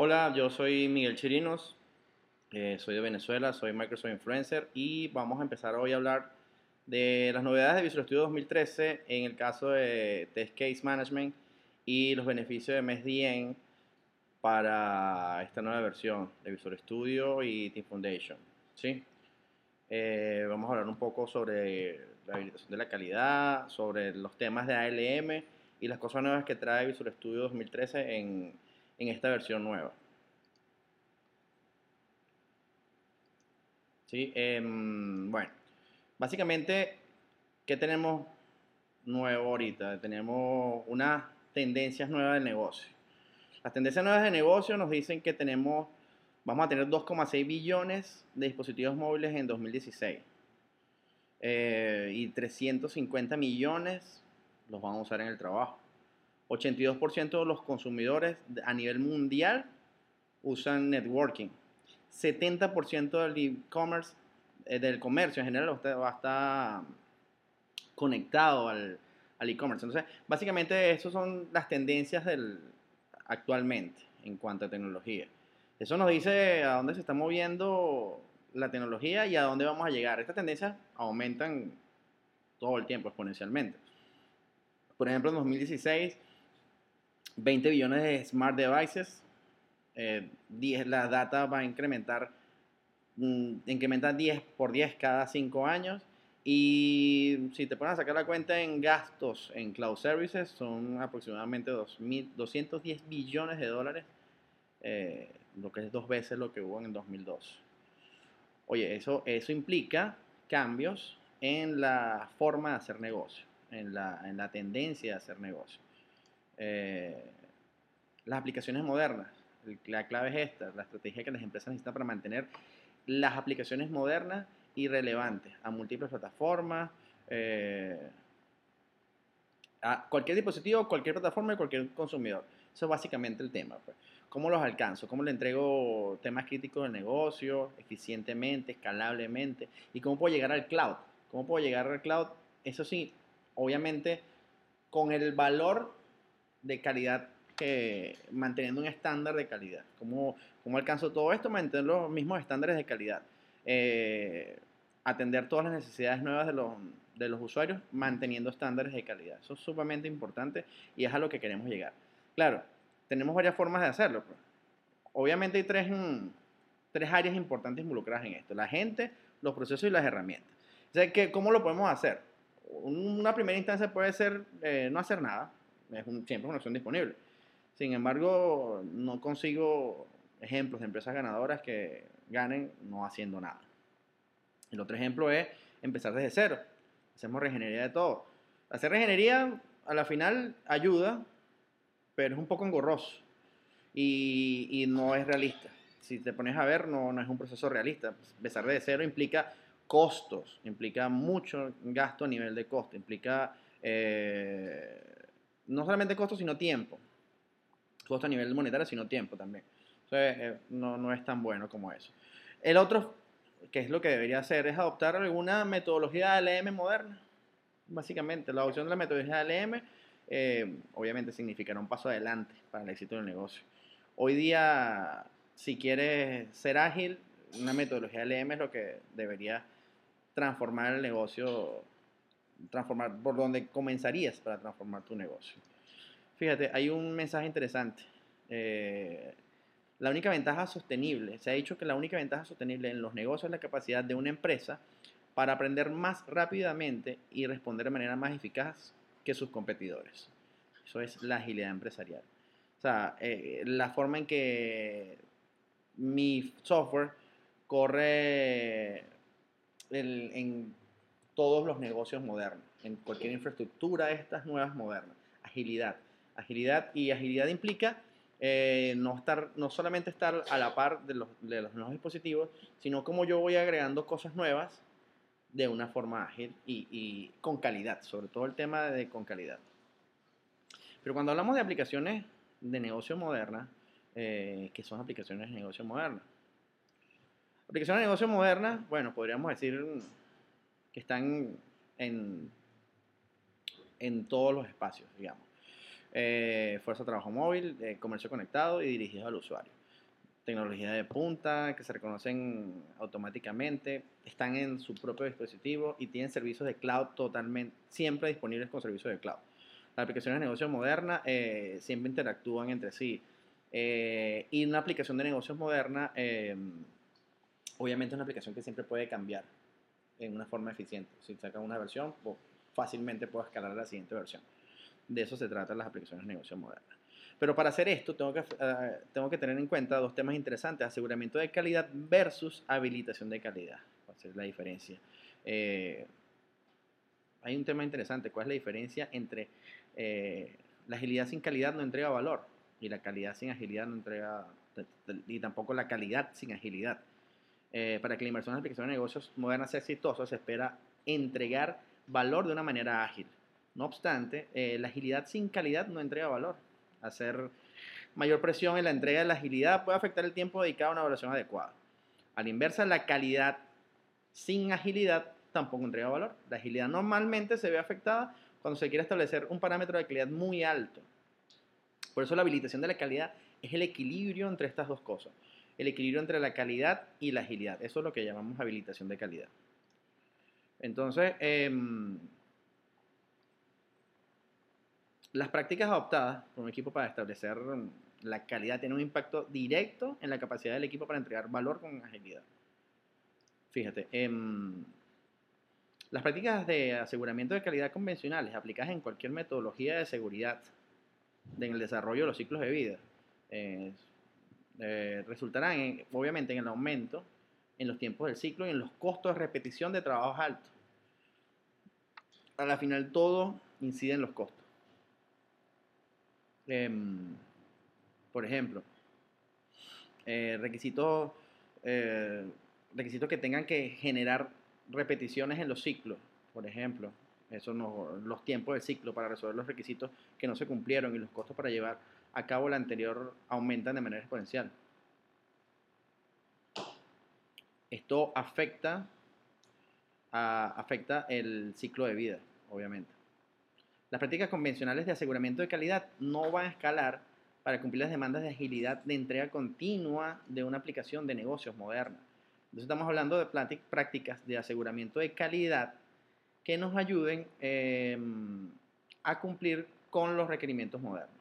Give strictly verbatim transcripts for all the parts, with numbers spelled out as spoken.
Hola, yo soy Miguel Chirinos, eh, soy de Venezuela, soy Microsoft Influencer y vamos a empezar hoy a hablar de las novedades de Visual Studio dos mil trece en el caso de Test Case Management y los beneficios de MESDN para esta nueva versión de Visual Studio y Team Foundation. ¿Sí? Eh, vamos a hablar un poco sobre la habilitación de la calidad, sobre los temas de A L M y las cosas nuevas que trae Visual Studio dos mil trece en, en esta versión nueva. ¿Sí? Em, bueno, básicamente, ¿qué tenemos nuevo ahorita? Tenemos unas tendencias nuevas de negocio. Las tendencias nuevas de negocio nos dicen que tenemos, vamos a tener dos coma seis billones de dispositivos móviles en dos mil dieciséis eh, y trescientos cincuenta millones los van a usar en el trabajo. ochenta y dos por ciento de los consumidores a nivel mundial usan networking. setenta por ciento del e-commerce, eh, del comercio en general, va a estar conectado al, al e-commerce. Entonces, básicamente, esas son las tendencias del, actualmente en cuanto a tecnología. Eso nos dice a dónde se está moviendo la tecnología y a dónde vamos a llegar. Estas tendencias aumentan todo el tiempo exponencialmente. Por ejemplo, en dos mil dieciséis, veinte billones de smart devices, eh, diez, la data va a incrementar, mm, incrementa diez por diez cada cinco años. Y si te pones a sacar la cuenta en gastos en cloud services, son aproximadamente dos mil doscientos diez billones de dólares, eh, lo que es dos veces lo que hubo en el dos mil dos. Oye, eso, eso implica cambios en la forma de hacer negocio, en la, en la tendencia de hacer negocio. Eh, las aplicaciones modernas, la clave es esta, la estrategia que las empresas necesitan para mantener las aplicaciones modernas y relevantes a múltiples plataformas, eh, a cualquier dispositivo, cualquier plataforma y cualquier consumidor. Eso es básicamente el tema. Pues. ¿Cómo los alcanzo? ¿Cómo le entrego temas críticos del negocio eficientemente, escalablemente? ¿Y cómo puedo llegar al cloud? ¿Cómo puedo llegar al cloud? Eso sí, obviamente con el valor de calidad, que manteniendo un estándar de calidad. ¿Cómo, cómo alcanzo todo esto? Mantener los mismos estándares de calidad. Eh, atender todas las necesidades nuevas de los, de los usuarios manteniendo estándares de calidad. Eso es sumamente importante y es a lo que queremos llegar. Claro, tenemos varias formas de hacerlo. Pues. Obviamente hay tres, mm, tres áreas importantes involucradas en esto. La gente, los procesos y las herramientas. O sea, que, ¿cómo lo podemos hacer? Una primera instancia puede ser eh, no hacer nada. Es un, siempre una opción disponible. Sin embargo, no consigo ejemplos de empresas ganadoras que ganen no haciendo nada. El otro ejemplo es empezar desde cero. Hacemos regenería de todo. Hacer regenería a la final ayuda, pero es un poco engorroso y, y no es realista. Si te pones a ver, no, no es un proceso realista. Empezar desde cero implica costos, implica mucho gasto a nivel de costo, implica eh, no solamente costos, sino tiempo. Costo a nivel monetario, sino tiempo también. Entonces, eh, no, no es tan bueno como eso. El otro, que es lo que debería hacer, es adoptar alguna metodología de A L M moderna. Básicamente, la adopción de la metodología de A L M eh, obviamente significará un paso adelante para el éxito del negocio. Hoy día, si quieres ser ágil, una metodología de A L M es lo que debería transformar el negocio, transformar por donde comenzarías para transformar tu negocio. Fíjate, hay un mensaje interesante. Eh, la única ventaja sostenible, se ha dicho que la única ventaja sostenible en los negocios es la capacidad de una empresa para aprender más rápidamente y responder de manera más eficaz que sus competidores. Eso es la agilidad empresarial. O sea, eh, la forma en que mi software corre el, en todos los negocios modernos, en cualquier infraestructura de estas nuevas modernas. Agilidad. Agilidad y agilidad implica eh, no, estar, no solamente estar a la par de los, de los nuevos dispositivos, sino como yo voy agregando cosas nuevas de una forma ágil y, y con calidad, sobre todo el tema de con calidad. Pero cuando hablamos de aplicaciones de negocio modernas, eh, ¿qué son aplicaciones de negocio modernas? Aplicaciones de negocio modernas, bueno, podríamos decir que están en, en todos los espacios, digamos. Eh, fuerza de trabajo móvil, eh, comercio conectado y dirigido al usuario. tecnología de punta que se reconocen automáticamente, están en su propio dispositivo y tienen servicios de cloud totalmente, siempre disponibles con servicios de cloud. Las aplicaciones de negocios modernas eh, siempre interactúan entre sí. Eh, y una aplicación de negocios moderna, eh, obviamente es una aplicación que siempre puede cambiar en una forma eficiente. Si sacas una versión, pues, fácilmente puedo escalar a la siguiente versión. De eso se tratan las aplicaciones de negocio modernas. Pero para hacer esto tengo que, uh, tengo que tener en cuenta dos temas interesantes: aseguramiento de calidad versus habilitación de calidad. ¿Cuál es la diferencia? Eh, hay un tema interesante. ¿Cuál es la diferencia entre eh, la agilidad sin calidad no entrega valor y la calidad sin agilidad no entrega, y tampoco la calidad sin agilidad? Eh, para que la inversión en aplicaciones de negocios modernas sea exitosa, se espera entregar valor de una manera ágil. No obstante, eh, la agilidad sin calidad no entrega valor. Hacer mayor presión en la entrega de la agilidad puede afectar el tiempo dedicado a una evaluación adecuada. A la inversa, la calidad sin agilidad tampoco entrega valor. La agilidad normalmente se ve afectada cuando se quiere establecer un parámetro de calidad muy alto. Por eso la habilitación de la calidad es el equilibrio entre estas dos cosas. El equilibrio entre la calidad y la agilidad. Eso es lo que llamamos habilitación de calidad. Entonces, eh, las prácticas adoptadas por un equipo para establecer la calidad tienen un impacto directo en la capacidad del equipo para entregar valor con agilidad. Fíjate, eh, las prácticas de aseguramiento de calidad convencionales aplicadas en cualquier metodología de seguridad en el desarrollo de los ciclos de vida eh, eh, resultarán en, obviamente en el aumento en los tiempos del ciclo y en los costos de repetición de trabajos altos. A la final todo incide en los costos. Eh, por ejemplo, eh, requisitos, eh, requisitos que tengan que generar repeticiones en los ciclos, por ejemplo, eso no, los tiempos del ciclo para resolver los requisitos que no se cumplieron y los costos para llevar a cabo el anterior aumentan de manera exponencial. Esto afecta, a, afecta el ciclo de vida, obviamente. Las prácticas convencionales de aseguramiento de calidad no van a escalar para cumplir las demandas de agilidad de entrega continua de una aplicación de negocios moderna. Entonces estamos hablando de prácticas de aseguramiento de calidad que nos ayuden eh, a cumplir con los requerimientos modernos.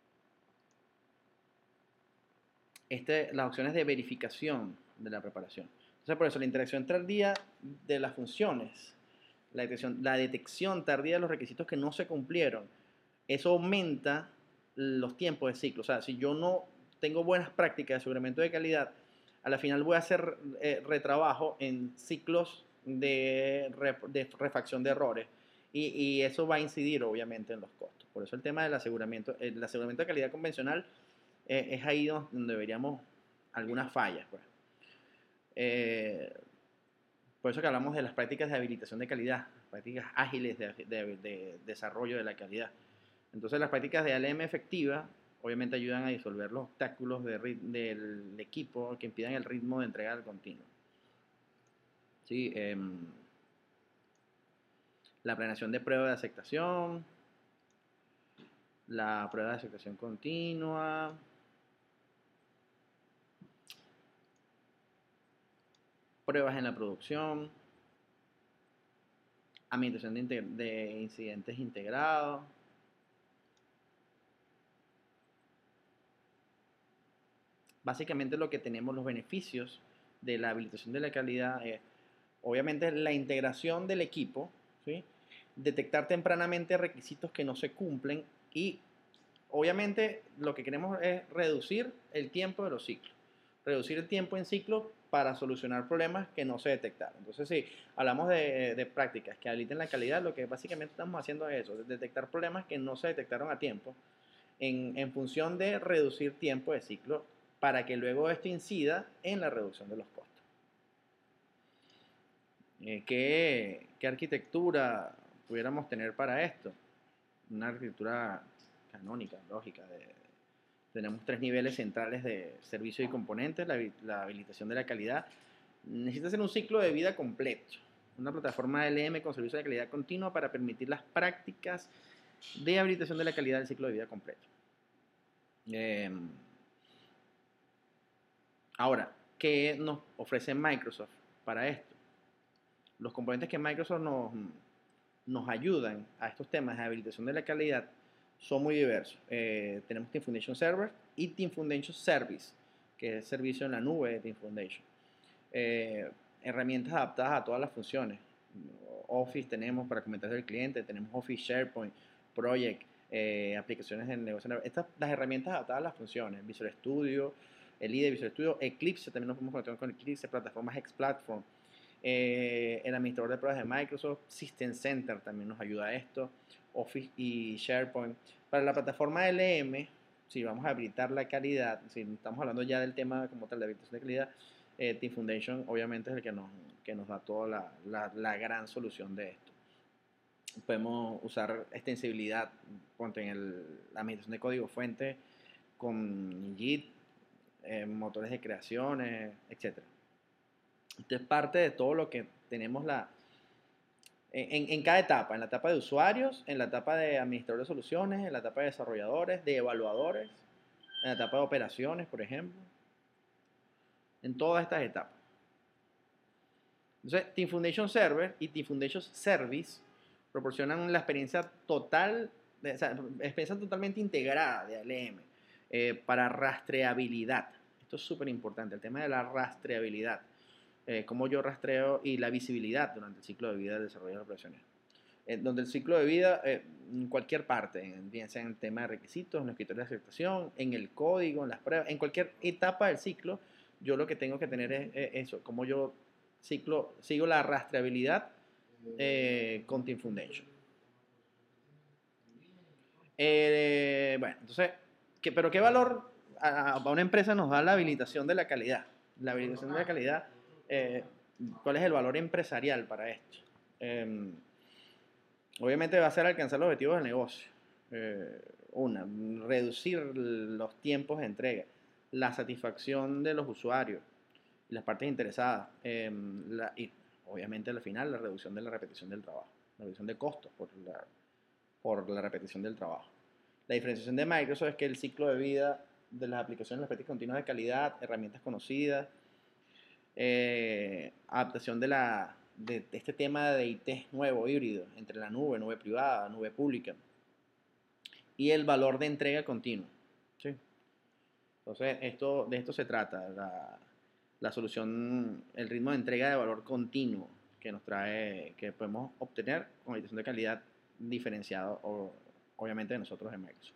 Este, las opciones de verificación de la preparación. Entonces, por eso la interacción tardía de las funciones, la detección, la detección tardía de los requisitos que no se cumplieron, eso aumenta los tiempos de ciclo. O sea, si yo no tengo buenas prácticas de aseguramiento de calidad, a la final voy a hacer eh, retrabajo en ciclos de, re, de refacción de errores y, y eso va a incidir obviamente en los costos. Por eso el tema del aseguramiento, el aseguramiento de calidad convencional eh, es ahí donde veríamos algunas fallas. Pues. Eh, por eso que hablamos de las prácticas de habilitación de calidad, prácticas ágiles de, de, de desarrollo de la calidad. Entonces las prácticas de A L M efectiva obviamente ayudan a disolver los obstáculos de, del equipo que impidan el ritmo de entrega al continuo. ¿Sí? Eh, la planeación de prueba de aceptación, la prueba de aceptación continua, pruebas en la producción, administración de, de incidentes integrados, básicamente lo que tenemos, los beneficios de la habilitación de la calidad es, obviamente, la integración del equipo, ¿sí? Detectar tempranamente requisitos que no se cumplen y, obviamente, lo que queremos es reducir el tiempo de los ciclos, reducir el tiempo en ciclo para solucionar problemas que no se detectaron. Entonces, si hablamos de, de prácticas que habiliten la calidad, lo que básicamente estamos haciendo es eso, detectar problemas que no se detectaron a tiempo en, en función de reducir tiempo de ciclo para que luego esto incida en la reducción de los costos. Eh, ¿qué, ¿Qué arquitectura pudiéramos tener para esto? Una arquitectura canónica, lógica. De, tenemos tres niveles centrales de servicio y componentes, la, la habilitación de la calidad. Necesita ser un ciclo de vida completo. Una plataforma L M con servicio de calidad continua para permitir las prácticas de habilitación de la calidad del ciclo de vida completo. Eh, Ahora, ¿qué nos ofrece Microsoft para esto? Los componentes que Microsoft nos, nos ayudan a estos temas de habilitación de la calidad son muy diversos. Eh, tenemos Team Foundation Server y Team Foundation Service, que es servicio en la nube de Team Foundation. Eh, herramientas adaptadas a todas las funciones. Office tenemos para comentarios del cliente, tenemos Office, SharePoint, Project, eh, aplicaciones de negocio. Estas, las herramientas adaptadas a las funciones. Visual Studio, el I D E Visual Studio, Eclipse, también nos podemos conectar con Eclipse, plataformas X Platform. Eh, el administrador de pruebas de Microsoft, System Center también nos ayuda a esto, Office y SharePoint. Para la plataforma L M, si vamos a habilitar la calidad, si estamos hablando ya del tema como tal de habilitación de calidad, eh, Team Foundation obviamente es el que nos, que nos da toda la, la, la gran solución de esto. Podemos usar extensibilidad ponte en el, la administración de código fuente con Git, eh, motores de creaciones, etcétera. Esto es parte de todo lo que tenemos la, en, en, cada etapa, en la etapa de usuarios, en la etapa de administradores de soluciones, en la etapa de desarrolladores, de evaluadores, en la etapa de operaciones, por ejemplo, en todas estas etapas. Entonces, Team Foundation Server y Team Foundation Service proporcionan la experiencia total, de, o sea, experiencia totalmente integrada de L M eh, para rastreabilidad. Esto es súper importante, el tema de la rastreabilidad. Eh, cómo yo rastreo y la visibilidad durante el ciclo de vida del desarrollo de las operaciones. Eh, donde el ciclo de vida, eh, en cualquier parte, bien sea en el tema de requisitos, en los criterios de aceptación, en el código, en las pruebas, en cualquier etapa del ciclo, yo lo que tengo que tener es, es eso, cómo yo ciclo, sigo la rastreabilidad eh, con Team Foundation. Eh, bueno, entonces, ¿qué, pero ¿qué valor a, a una empresa nos da la habilitación de la calidad? La habilitación de la calidad, eh, ¿cuál es el valor empresarial para esto? Eh, obviamente va a ser alcanzar los objetivos del negocio. Eh, una, reducir los tiempos de entrega, la satisfacción de los usuarios y las partes interesadas, eh, la, y obviamente al final la reducción de la repetición del trabajo, la reducción de costos por la, por la repetición del trabajo. La diferenciación de Microsoft es que el ciclo de vida de las aplicaciones, las prácticas continuas de calidad, herramientas conocidas, eh, adaptación de, la, de, de este tema de I T nuevo, híbrido, entre la nube, nube privada, nube pública, y el valor de entrega continua. ¿Sí? Entonces, esto, de esto se trata, la, la solución, el ritmo de entrega de valor continuo que nos trae, que podemos obtener con edición de calidad diferenciado, o, obviamente, de nosotros en Microsoft.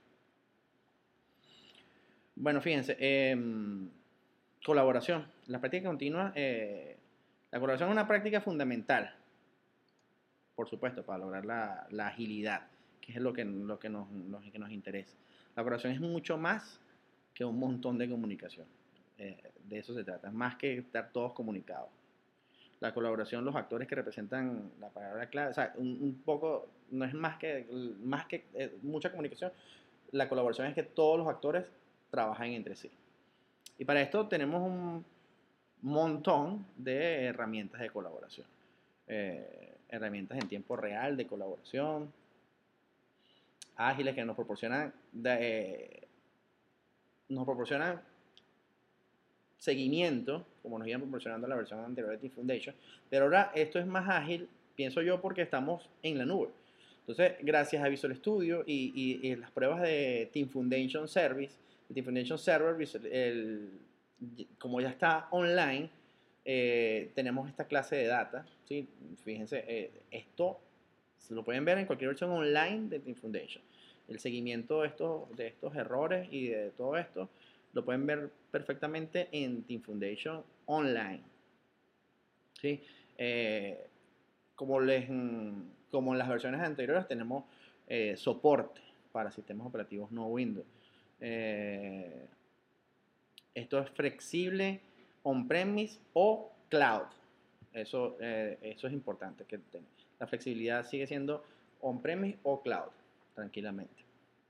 Bueno, fíjense, eh, colaboración. La práctica continua, eh, la colaboración es una práctica fundamental, por supuesto, para lograr la, la agilidad, que es lo que, lo, que nos, lo que nos interesa. La colaboración es mucho más que un montón de comunicación. Eh, de eso se trata, más que estar todos comunicados. La colaboración, los actores que representan la palabra clave, o sea, un, un poco, no es más que, más que eh, mucha comunicación, la colaboración es que todos los actores trabajan entre sí. Y para esto tenemos un montón de herramientas de colaboración. Eh, herramientas en tiempo real de colaboración, ágiles que nos proporcionan, de, eh, nos proporcionan seguimiento, como nos iban proporcionando la versión anterior de Team Foundation, pero ahora esto es más ágil, pienso yo, porque estamos en la nube. Entonces, gracias a Visual Studio y, y, y las pruebas de Team Foundation Service, el Team Foundation Server, el, como ya está online, eh, tenemos esta clase de data, ¿sí? Fíjense, eh, esto se lo pueden ver en cualquier versión online de Team Foundation. El seguimiento de estos, de estos errores y de todo esto lo pueden ver perfectamente en Team Foundation Online. ¿Sí? Eh, como, les, como en las versiones anteriores tenemos eh, soporte para sistemas operativos no Windows. Eh, esto es flexible on-premise o cloud. Eso, eh, eso es importante. Que la flexibilidad sigue siendo on-premise o cloud, tranquilamente.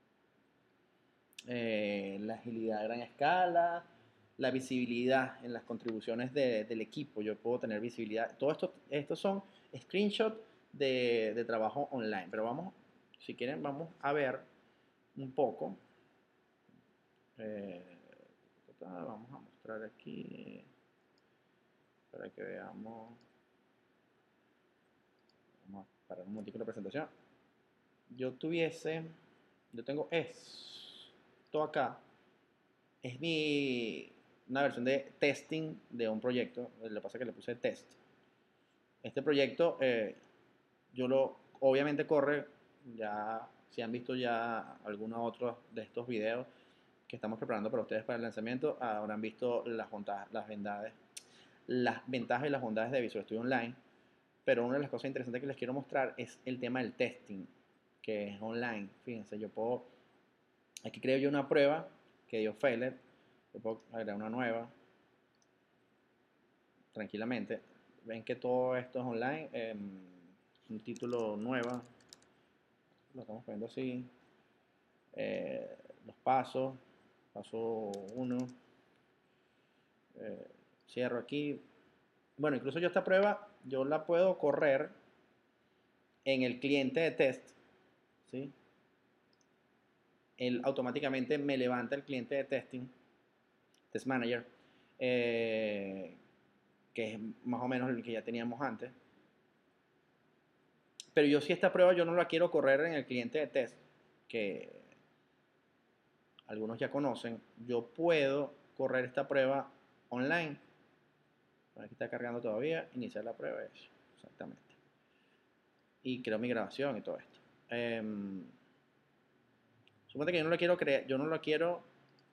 Eh, la agilidad a gran escala, la visibilidad en las contribuciones de, del equipo. Yo puedo tener visibilidad. Todo esto, estos son screenshots de, de trabajo online. Pero vamos, si quieren, vamos a ver un poco. Eh, está. Vamos a mostrar aquí para que veamos. Vamos a parar un momentito la presentación. Yo tuviese, yo tengo esto acá. Es mi, una versión de testing de un proyecto. Lo que pasa es que le puse test. Este proyecto, eh, yo lo, obviamente corre, ya, si han visto ya algunos otros de estos videos que estamos preparando para ustedes para el lanzamiento, habrán visto las, las, bondades, las ventajas y las bondades de Visual Studio Online. Pero una de las cosas interesantes que les quiero mostrar es el tema del testing, que es online. Fíjense, yo puedo, aquí creo yo una prueba que dio failure, yo puedo agregar una nueva, tranquilamente. Ven que todo esto es online, eh, un título nueva, lo estamos poniendo así, eh, los pasos, paso uno, eh, cierro aquí. Bueno, incluso yo esta prueba, yo la puedo correr en el cliente de test, ¿sí? Él automáticamente me levanta el cliente de testing, Test Manager, eh, que es más o menos el que ya teníamos antes. Pero yo si esta prueba yo no la quiero correr en el cliente de test, que algunos ya conocen, yo puedo correr esta prueba online. Aquí está cargando todavía, iniciar la prueba, eso, exactamente. Y creo mi grabación y todo esto. Eh, Suponte que yo no lo quiero crear, yo no lo quiero,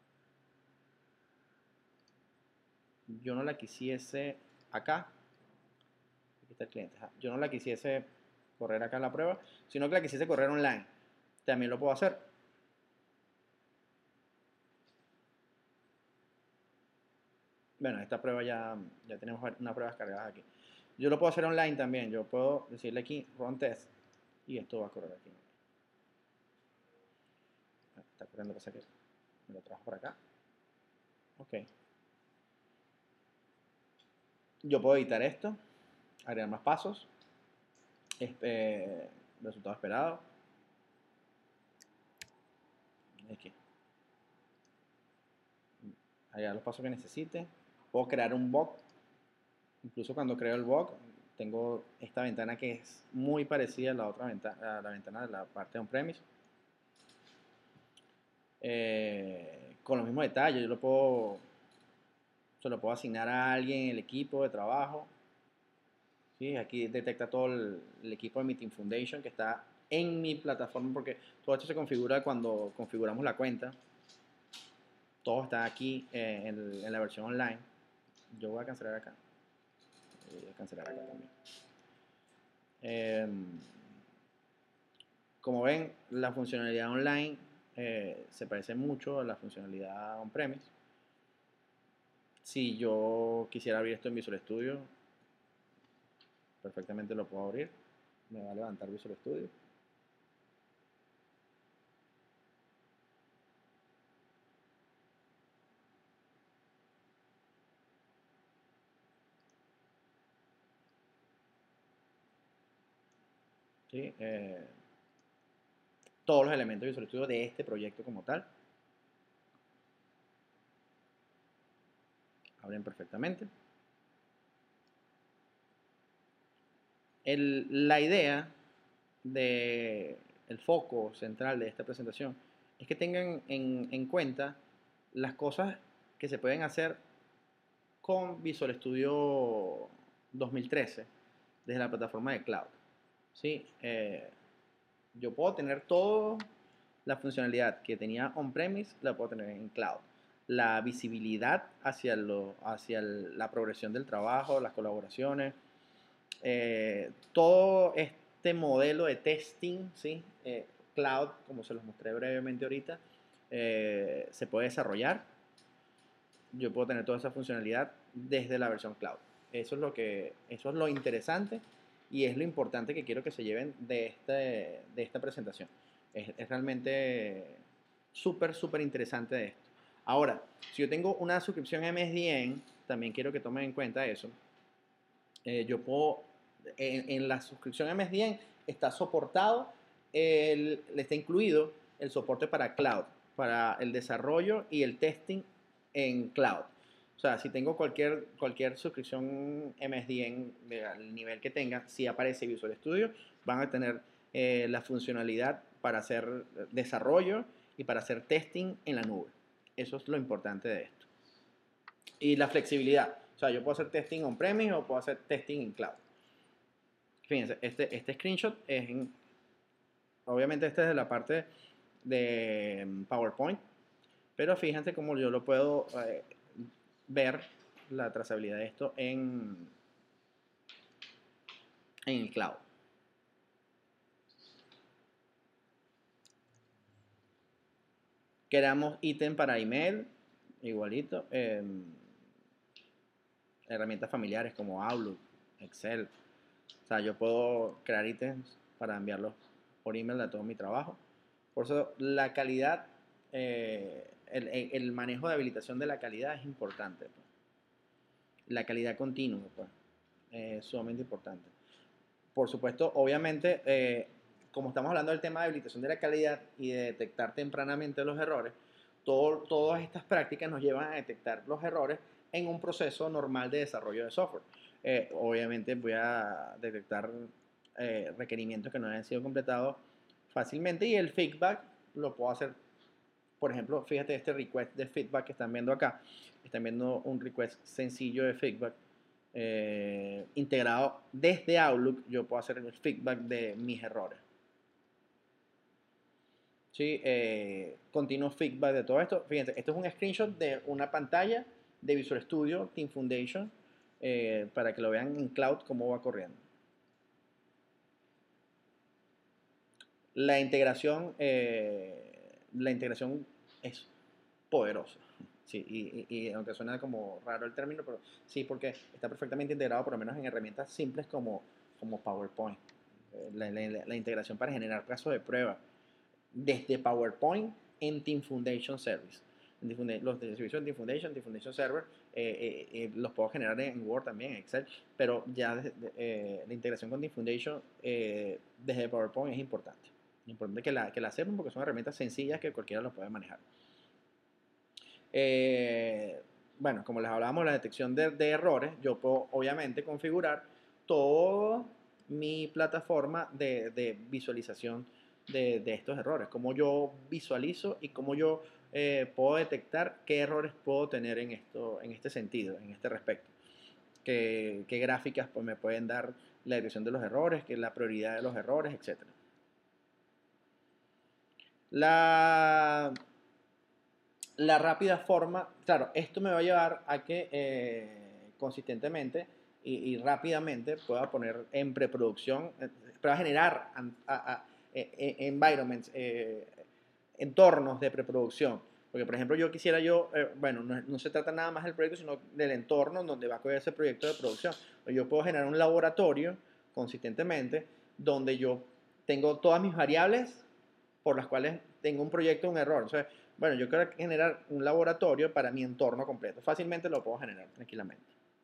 yo no la quisiese acá. Aquí está el cliente. Yo no la quisiese correr acá en la prueba, sino que la quisiese correr online. También lo puedo hacer. Bueno, esta prueba ya, ya tenemos unas pruebas cargadas aquí. Yo lo puedo hacer online también. Yo puedo decirle aquí run test y esto va a correr aquí. Está corriendo, pasa que me lo trajo por acá. Ok. Yo puedo editar esto, agregar más pasos, eh, resultado esperado. Aquí. Agregar los pasos que necesite. Puedo crear un bug. Incluso cuando creo el bug, tengo esta ventana que es muy parecida a la otra ventana, a la ventana de la parte de on-premise. Eh, con los mismos detalles, yo lo puedo, se lo puedo asignar a alguien en el equipo de trabajo. ¿Sí? Aquí detecta todo el, el equipo de Meeting Foundation que está en mi plataforma, porque todo esto se configura cuando configuramos la cuenta. Todo está aquí eh, en, en la versión online. Yo voy a cancelar acá. Voy a cancelar acá también. Eh, como ven, la funcionalidad online eh, se parece mucho a la funcionalidad on-premise. Si yo quisiera abrir esto en Visual Studio, perfectamente lo puedo abrir. Me va a levantar Visual Studio. ¿Sí? Eh, todos los elementos de Visual Studio de este proyecto como tal abren perfectamente. El, la idea de el foco central de esta presentación es que tengan en, en cuenta las cosas que se pueden hacer con Visual Studio dos mil trece desde la plataforma de cloud. ¿Sí? Eh, yo puedo tener toda la funcionalidad que tenía on-premise, la puedo tener en cloud. La visibilidad hacia, lo, hacia el, la progresión del trabajo, las colaboraciones, eh, todo este modelo de testing, ¿sí? eh, cloud, como se los mostré brevemente ahorita, eh, se puede desarrollar. Yo puedo tener toda esa funcionalidad desde la versión cloud. Eso es lo que, eso es lo interesante y es lo importante que quiero que se lleven de, este, de esta presentación. Es, es realmente súper, súper interesante de esto. Ahora, si yo tengo una suscripción M S D N, también quiero que tomen en cuenta eso. Eh, yo puedo, en, en la suscripción M S D N está soportado, el, está incluido el soporte para cloud, para el desarrollo y el testing en cloud. O sea, si tengo cualquier, cualquier suscripción M S D N de, al nivel que tenga, si aparece Visual Studio, van a tener eh, la funcionalidad para hacer desarrollo y para hacer testing en la nube. Eso es lo importante de esto. Y la flexibilidad. O sea, yo puedo hacer testing on-premise o puedo hacer testing en cloud. Fíjense, este, este screenshot es en, obviamente este es de la parte de PowerPoint, pero fíjense cómo yo lo puedo eh, ver la trazabilidad de esto en, en el cloud. Creamos ítem para email, igualito. Eh, herramientas familiares como Outlook, Excel. O sea, yo puedo crear ítems para enviarlos por email a todo mi trabajo. Por eso la calidad, eh, el, el, manejo de habilitación de la calidad es importante. Pues. La calidad continua, pues, es sumamente importante. Por supuesto, obviamente, eh, como estamos hablando del tema de habilitación de la calidad y de detectar tempranamente los errores, todo, todas estas prácticas nos llevan a detectar los errores en un proceso normal de desarrollo de software. Eh, obviamente voy a detectar eh, requerimientos que no hayan sido completados fácilmente y el feedback lo puedo hacer. Por ejemplo, fíjate este request de feedback que están viendo acá. Están viendo un request sencillo de feedback eh, integrado desde Outlook. Yo puedo hacer el feedback de mis errores. ¿Sí? Eh, continuo feedback de todo esto. Fíjense, esto es un screenshot de una pantalla de Visual Studio Team Foundation eh, para que lo vean en cloud cómo va corriendo. La integración, eh, la integración es poderosa. Sí, y, y, y aunque suena como raro el término, pero sí, porque está perfectamente integrado, por lo menos en herramientas simples como, como PowerPoint. Eh, la, la, la integración para generar casos de prueba desde PowerPoint en Team Foundation Service. Los de servicio de Team Foundation, Team Foundation Server, eh, eh, eh, los puedo generar en Word también, en Excel, pero ya de, de, eh, la integración con Team Foundation eh, desde PowerPoint es importante. Es importante que la, que la sepan porque son herramientas sencillas que cualquiera los puede manejar. Eh, bueno, como les hablábamos, la detección de, de errores, yo puedo obviamente configurar toda mi plataforma de, de visualización de, de, estos errores, cómo yo visualizo y cómo yo eh, puedo detectar qué errores puedo tener en, esto, en este sentido, en este respecto. Qué, qué gráficas pues, me pueden dar la detección de los errores, qué es la prioridad de los errores, etcétera. La la rápida forma, claro, esto me va a llevar a que eh, consistentemente y, y, rápidamente pueda poner en preproducción, eh, pueda generar a, a, a, eh, environments, eh, entornos de preproducción. Porque, por ejemplo, yo quisiera yo, eh, bueno, no, no se trata nada más del proyecto, sino del entorno donde va a correr ese proyecto de producción. Yo puedo generar un laboratorio consistentemente donde yo tengo todas mis variables por las cuales tengo un proyecto, un error. O sea, bueno, yo quiero generar un laboratorio para mi entorno completo. Fácilmente lo puedo generar tranquilamente.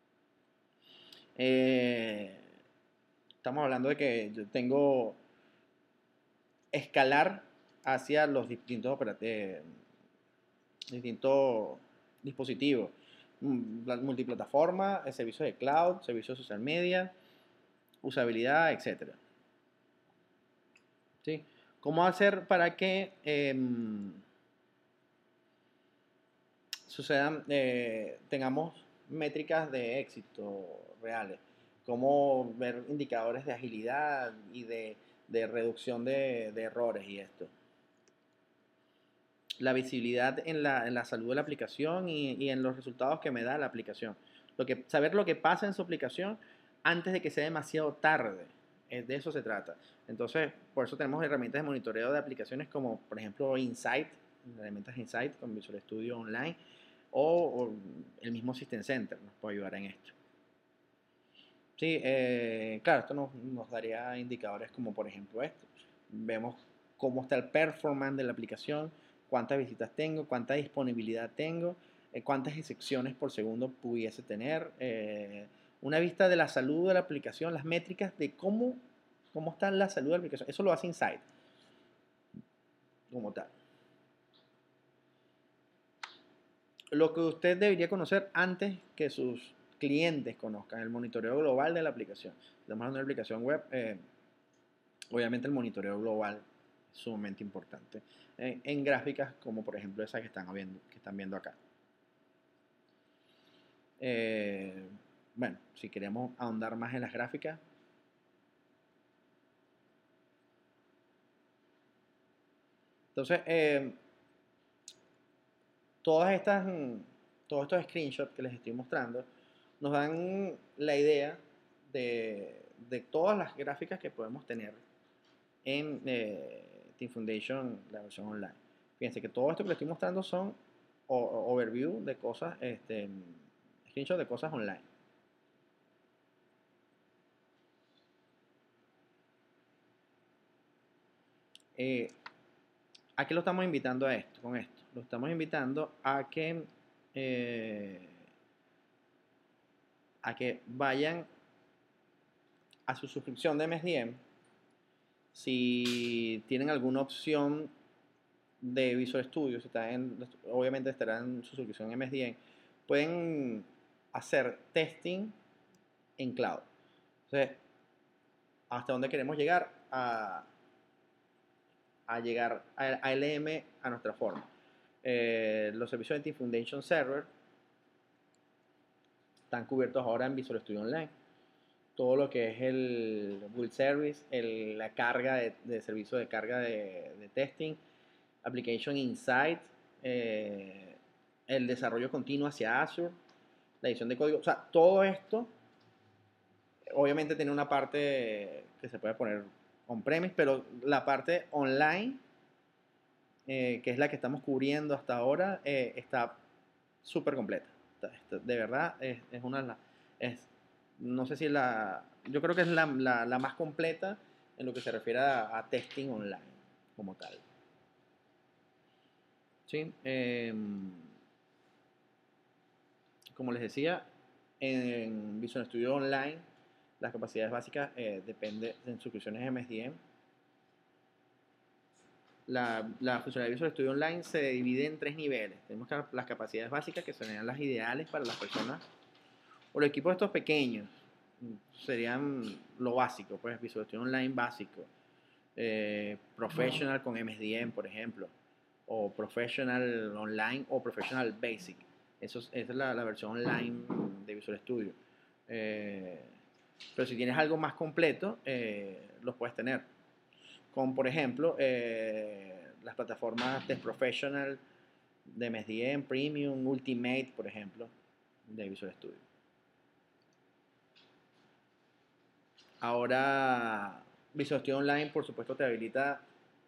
Eh, estamos hablando de que yo tengo escalar hacia los distintos, eh, distintos dispositivos. Multiplataforma, servicios de cloud, servicios de social media, usabilidad, etcétera. ¿Sí? ¿Cómo hacer para que eh, sucedan, eh, tengamos métricas de éxito reales? Cómo ver indicadores de agilidad y de, de reducción de, de errores y esto. La visibilidad en la, en la salud de la aplicación y, y en los resultados que me da la aplicación. Lo que, saber lo que pasa en su aplicación antes de que sea demasiado tarde. Es, de eso se trata. Entonces, por eso tenemos herramientas de monitoreo de aplicaciones como, por ejemplo, Insight, herramientas Insight con Visual Studio Online, o, o el mismo System Center nos puede ayudar en esto. Sí, eh, claro, esto nos, nos daría indicadores como, por ejemplo, esto. Vemos cómo está el performance de la aplicación, cuántas visitas tengo, cuánta disponibilidad tengo, eh, cuántas excepciones por segundo pudiese tener, eh, una vista de la salud de la aplicación, las métricas de cómo, cómo está la salud de la aplicación. Eso lo hace Insight como tal. lo que usted debería conocer antes que sus clientes conozcan, el monitoreo global de la aplicación. Estamos hablando de una aplicación web, eh, obviamente el monitoreo global es sumamente importante en, en gráficas como por ejemplo esa que están viendo, que están viendo acá. Eh, bueno, si queremos ahondar más en las gráficas, entonces eh, todas estas, todos estos screenshots que les estoy mostrando nos dan la idea de, de todas las gráficas que podemos tener en eh, Team Foundation, la versión online. Fíjense que todo esto que les estoy mostrando son o, o, overview de cosas, este, screenshots de cosas online. Eh, ¿A qué lo estamos invitando a esto? Con esto, lo estamos invitando a que eh, a que vayan a su suscripción de M S D M. Si tienen alguna opción de Visual Studio, si están en, obviamente estarán en su suscripción M S D M, pueden hacer testing en cloud. Entonces, ¿hasta dónde queremos llegar? A, a llegar a, a L M a nuestra forma. Eh, los servicios de Team Foundation Server están cubiertos ahora en Visual Studio Online. Todo lo que es el build service, el, la carga de, de servicio de carga de, de testing, application insight, eh, el desarrollo continuo hacia Azure, la edición de código, o sea, todo esto obviamente tiene una parte que se puede poner on-premise, pero la parte online, eh, que es la que estamos cubriendo hasta ahora, eh, está súper completa. De verdad, es, es una... Es, no sé si la... Yo creo que es la, la, la más completa en lo que se refiere a, a testing online, como tal. ¿Sí? Eh, como les decía, en Visual Studio Online, las capacidades básicas eh, dependen de suscripciones M S D M. La, la funcionalidad de Visual Studio Online se divide en tres niveles. Tenemos las capacidades básicas, que serían las ideales para las personas o los equipos estos pequeños. Serían lo básico, pues Visual Studio Online básico. Eh, professional con M S D M, por ejemplo. O Professional Online o Professional Basic. Eso es, esa es la, la versión online de Visual Studio. Eh, pero si tienes algo más completo, eh, los puedes tener. Como por ejemplo, eh, las plataformas de Professional, de M S D M, Premium, Ultimate, por ejemplo, de Visual Studio. Ahora, Visual Studio Online, por supuesto, te habilita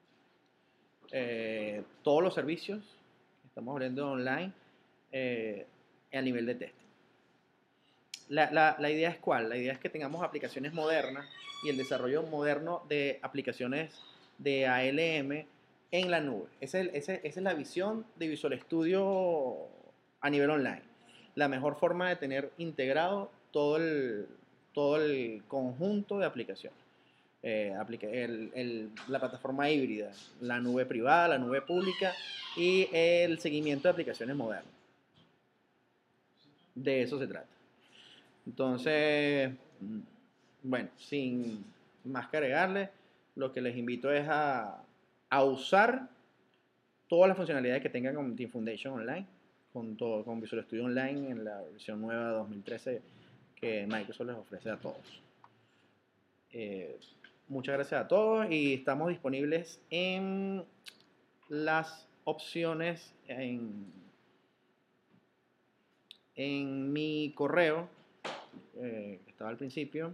eh, todos los servicios que estamos hablando online eh, a nivel de testing. La, la, la idea es cuál? La idea es que tengamos aplicaciones modernas y el desarrollo moderno de aplicaciones de A L M en la nube. Esa es, esa, esa es la visión de Visual Studio a nivel online. La mejor forma de tener integrado todo el, todo el conjunto de aplicaciones. Eh, aplica, el, el, la plataforma híbrida, la nube privada, la nube pública y el seguimiento de aplicaciones modernas. De eso se trata. Entonces, bueno, sin más que agregarle, lo que les invito es a, a usar todas las funcionalidades que tengan con Team Foundation Online, con, todo, con Visual Studio Online en la versión nueva dos mil trece que Microsoft les ofrece a todos. Eh, muchas gracias a todos y estamos disponibles en las opciones en, en mi correo eh, que estaba al principio.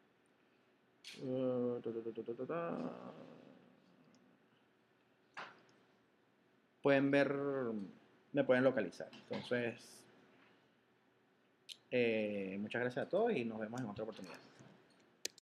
Uh, ta, ta, ta, ta, ta. Pueden ver, me pueden localizar. Entonces, eh, muchas gracias a todos y nos vemos en otra oportunidad.